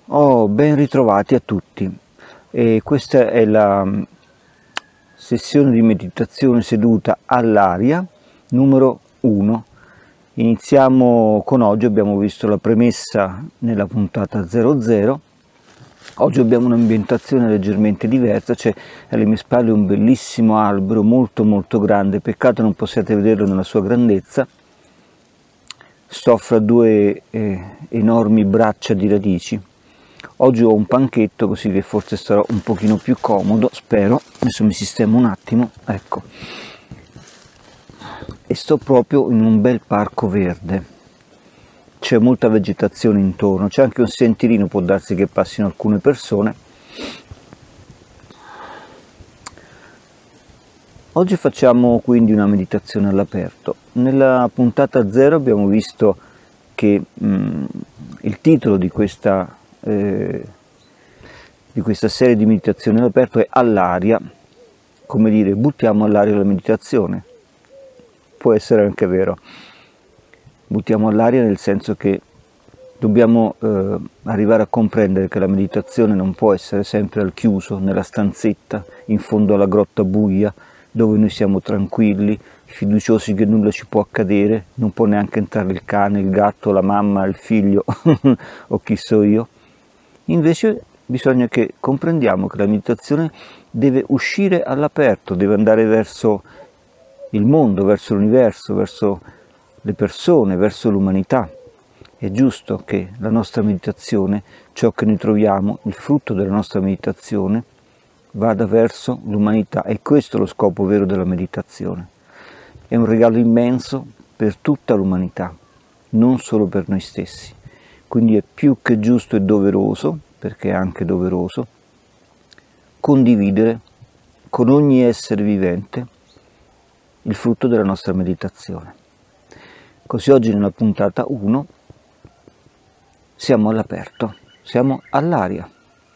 Oh, ben ritrovati a tutti. Questa è la sessione di meditazione seduta all'aria numero 1. Iniziamo con oggi, abbiamo visto la premessa nella puntata 00. Oggi abbiamo un'ambientazione leggermente diversa, c'è alle mie spalle un bellissimo albero molto molto grande, peccato non possiate vederlo nella sua grandezza. Sto fra due enormi braccia di radici. Oggi ho un panchetto così che forse sarò un pochino più comodo, spero. Adesso mi sistemo un attimo, ecco. E sto proprio in un bel parco verde. C'è molta vegetazione intorno, c'è anche un sentierino, può darsi che passino alcune persone. Oggi facciamo quindi una meditazione all'aperto. Nella puntata 0 abbiamo visto che il titolo di questa serie di meditazioni all'aperto è all'aria, come dire, buttiamo all'aria la meditazione. Può essere anche vero, buttiamo all'aria nel senso che dobbiamo arrivare a comprendere che la meditazione non può essere sempre al chiuso, nella stanzetta, in fondo alla grotta buia, dove noi siamo tranquilli, fiduciosi che nulla ci può accadere, non può neanche entrare il cane, il gatto, la mamma, il figlio o chi so io. Invece bisogna che comprendiamo che la meditazione deve uscire all'aperto, deve andare verso il mondo, verso l'universo, verso le persone, verso l'umanità. È giusto che la nostra meditazione, ciò che noi troviamo, il frutto della nostra meditazione, vada verso l'umanità. E questo è lo scopo vero della meditazione. È un regalo immenso per tutta l'umanità, non solo per noi stessi. Quindi è più che giusto e doveroso, perché è anche doveroso, condividere con ogni essere vivente il frutto della nostra meditazione. Così oggi nella puntata 1 siamo all'aperto, siamo all'aria.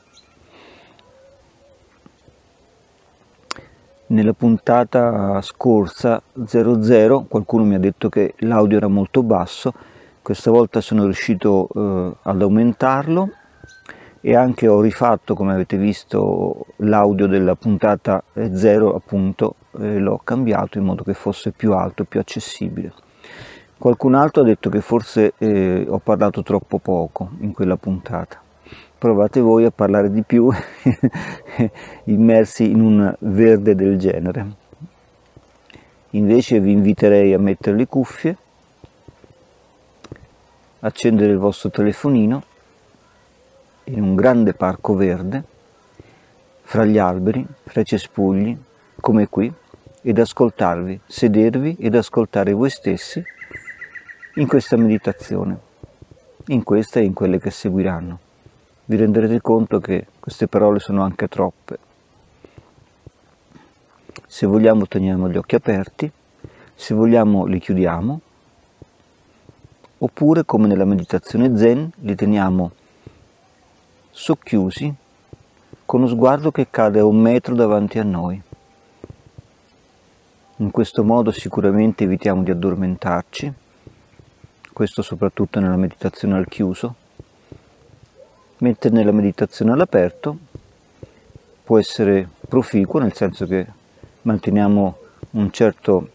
Nella puntata scorsa 00 qualcuno mi ha detto che l'audio era molto basso, questa volta sono riuscito ad aumentarlo e anche ho rifatto, come avete visto, l'audio della puntata 0 appunto, l'ho cambiato in modo che fosse più alto, più accessibile. Qualcun altro ha detto che forse ho parlato troppo poco in quella puntata. Provate voi a parlare di più immersi in un verde del genere. Invece vi inviterei a mettere le cuffie, accendere il vostro telefonino in un grande parco verde, fra gli alberi, fra i cespugli, come qui, ed ascoltarvi, sedervi ed ascoltare voi stessi in questa meditazione, in questa e in quelle che seguiranno. Vi renderete conto che queste parole sono anche troppe. Se vogliamo teniamo gli occhi aperti, se vogliamo li chiudiamo, oppure come nella meditazione Zen li teniamo socchiusi con lo sguardo che cade a 1 metro davanti a noi. In questo modo sicuramente evitiamo di addormentarci, questo soprattutto nella meditazione al chiuso, mentre nella meditazione all'aperto può essere proficuo, nel senso che manteniamo un certo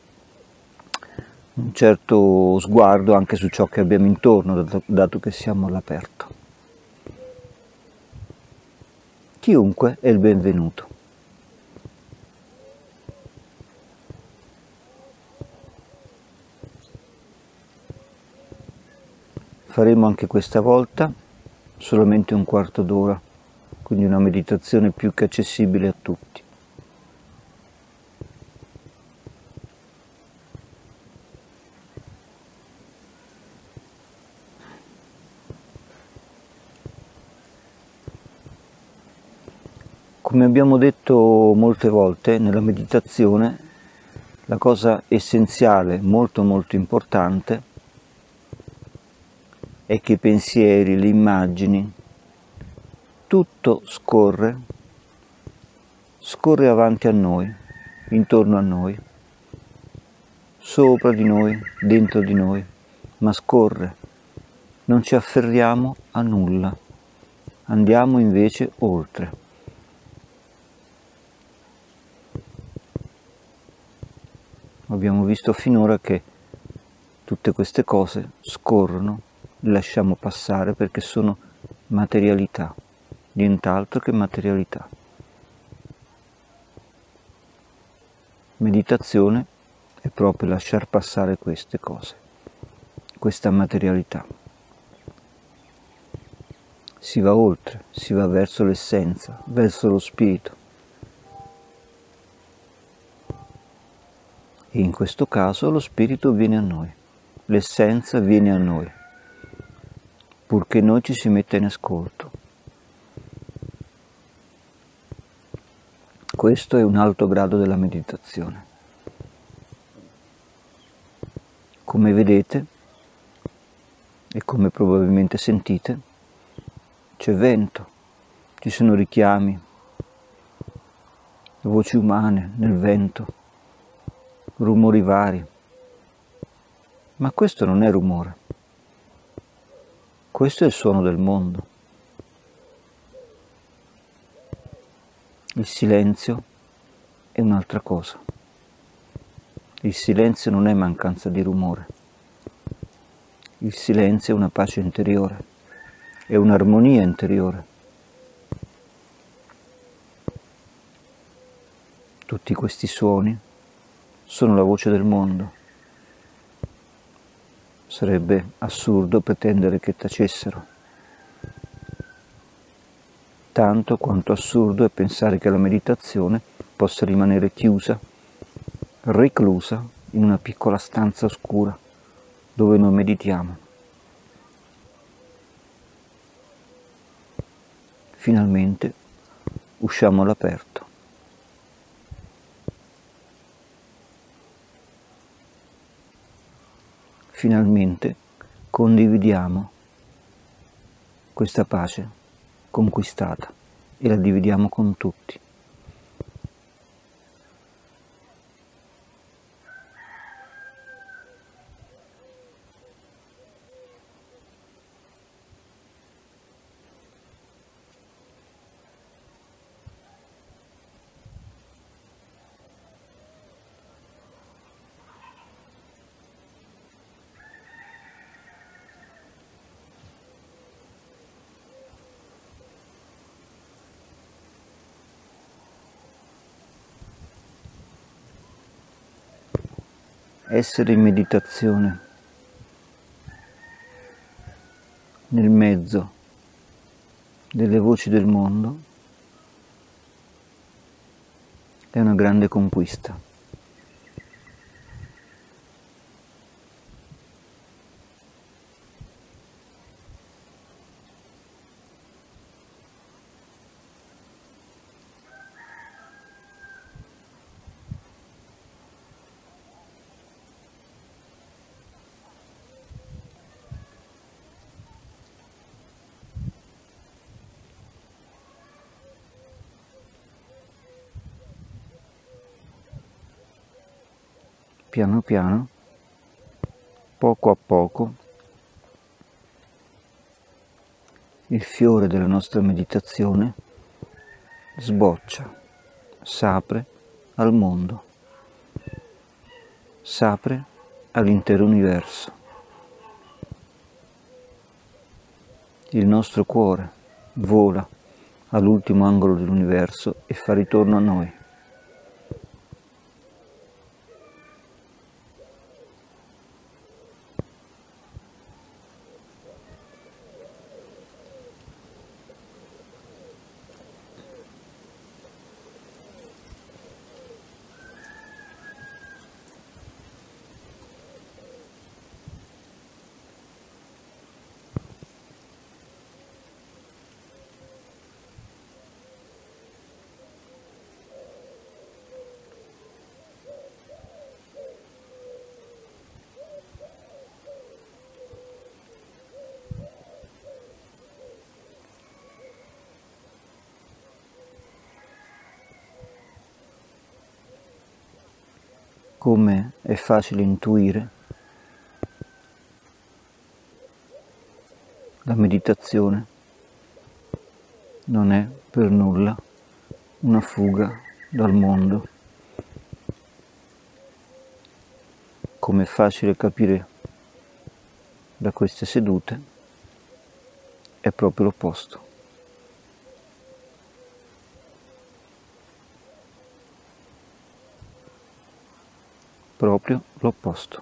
sguardo anche su ciò che abbiamo intorno, dato che siamo all'aperto. Chiunque è il benvenuto. Faremo anche questa volta solamente 1/4 d'ora, quindi una meditazione più che accessibile a tutti. Come abbiamo detto molte volte, nella meditazione la cosa essenziale, molto molto importante, è che i pensieri, le immagini, tutto scorre avanti a noi, intorno a noi, sopra di noi, dentro di noi, ma scorre. Non ci afferriamo a nulla, Andiamo invece oltre. Abbiamo visto finora che tutte queste cose scorrono, le lasciamo passare perché sono materialità, nient'altro che materialità. Meditazione è proprio lasciar passare queste cose, questa materialità. Si va oltre, si va verso l'essenza, verso lo spirito. E in questo caso lo spirito viene a noi, l'essenza viene a noi, purché noi ci si metta in ascolto. Questo è un alto grado della meditazione. Come vedete e come probabilmente sentite, c'è vento, ci sono richiami, voci umane nel vento, rumori vari. Ma questo non è rumore, questo è il suono del mondo. Il silenzio è un'altra cosa. Il silenzio non è mancanza di rumore. Il silenzio è una pace interiore, è un'armonia interiore. Tutti questi suoni sono la voce del mondo. Sarebbe assurdo pretendere che tacessero. Tanto quanto assurdo è pensare che la meditazione possa rimanere chiusa, reclusa in una piccola stanza oscura dove noi meditiamo. Finalmente usciamo all'aperto. Finalmente condividiamo questa pace conquistata e la dividiamo con tutti. Essere in meditazione nel mezzo delle voci del mondo è una grande conquista. Piano piano, poco a poco, il fiore della nostra meditazione sboccia, s'apre al mondo, s'apre all'intero universo. Il nostro cuore vola all'ultimo angolo dell'universo e fa ritorno a noi. Come è facile intuire, la meditazione non è per nulla una fuga dal mondo. Come è facile capire da queste sedute, è proprio l'opposto. Proprio l'opposto.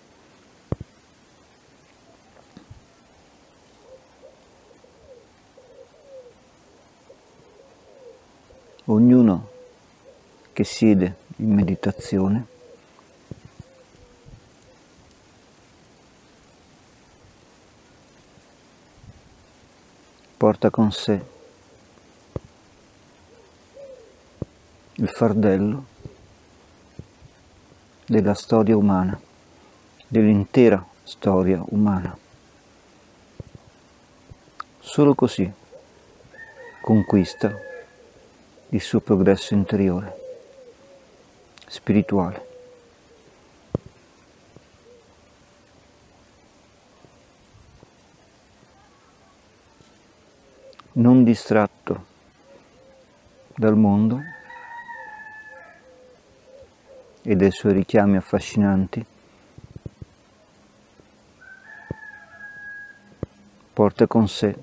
Ognuno che siede in meditazione porta con sé il fardello della storia umana, dell'intera storia umana. Solo così conquista il suo progresso interiore, spirituale. Non distratto dal mondo e dai suoi richiami affascinanti, porta con sé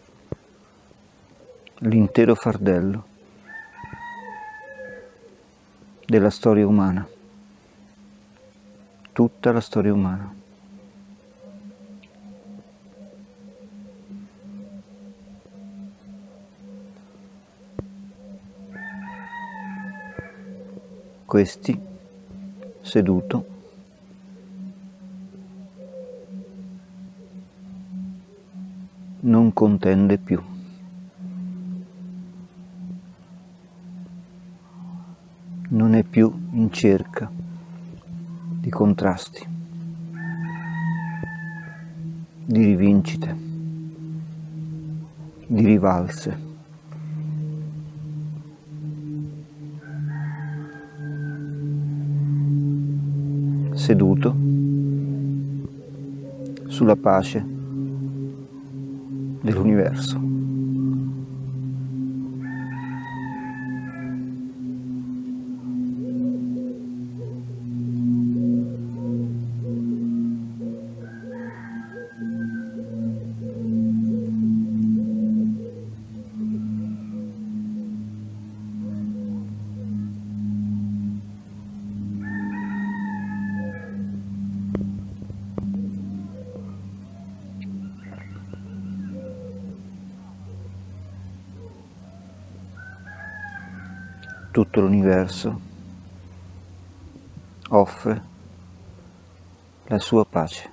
l'intero fardello della storia umana, tutta la storia umana. Questi, seduto, non contende più. Non è più in cerca di contrasti, di rivincite, di rivalse. Seduto sulla pace dell'universo. Tutto l'universo offre la sua pace.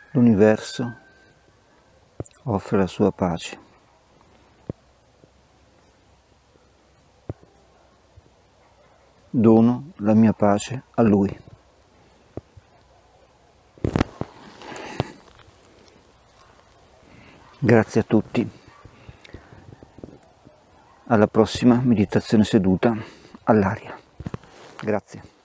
l'universo offre la sua pace. Dono la mia pace a Lui. Grazie a tutti. Alla prossima meditazione seduta all'aria. Grazie.